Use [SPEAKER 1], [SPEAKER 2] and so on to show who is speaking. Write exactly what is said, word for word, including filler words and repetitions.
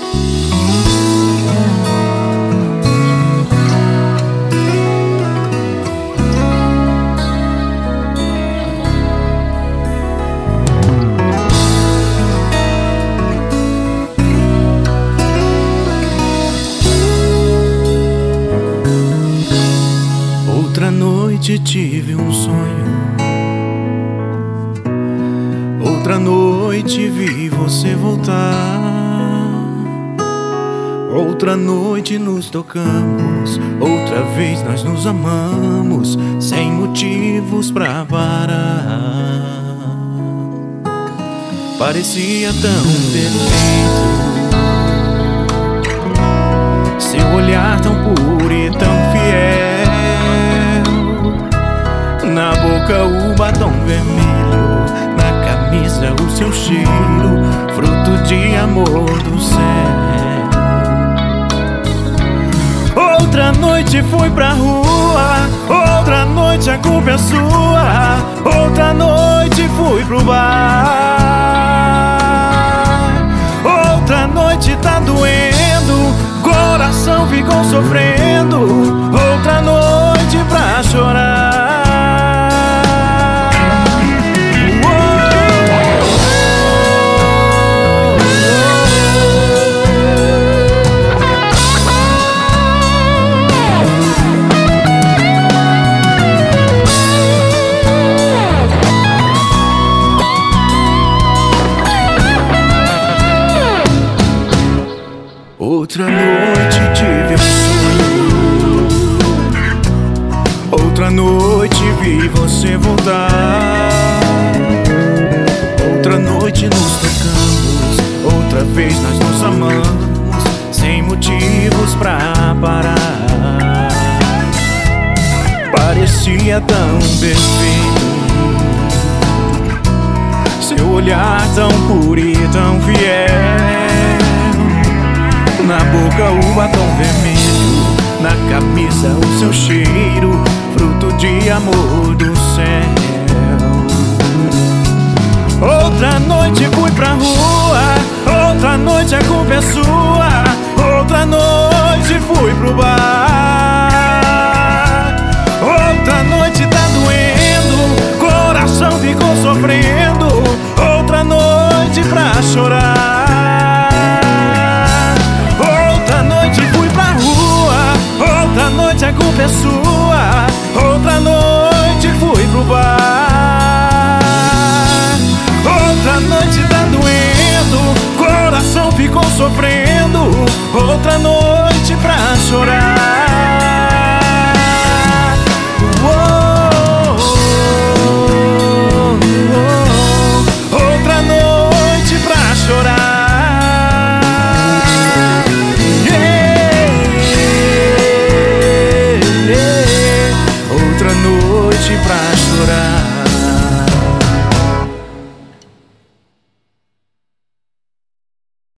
[SPEAKER 1] Outra noite tive um sonho, outra noite vi você voltar. Outra noite nos tocamos, outra vez nós nos amamos, sem motivos pra parar. Parecia tão perfeito, seu olhar tão puro e tão fiel. Na boca o batom vermelho, na camisa o seu cheiro, fruto de amor do céu. Outra noite fui pra rua, outra noite a culpa é sua. Outra noite fui pro bar, outra noite tá doendo, coração ficou sofrendo. Outra noite pra chorar. Outra noite tive um sonho, outra noite vi você voltar. Outra noite nos tocamos, outra vez nós nos amamos, sem motivos pra parar. Parecia tão perfeito, seu olhar tão puro e tão fiel. Na boca o batom vermelho, na camisa o seu cheiro, fruto de amor do céu. Outra noite fui pra rua, outra noite a culpa é sua. Outra noite fui pro bar, outra noite tá doendo, coração ficou sofrendo. Outra noite pra chorar. Outra noite a culpa é sua, outra noite fui pro bar. Outra noite tá doendo, coração ficou sofrendo. Outra noite pra chorar.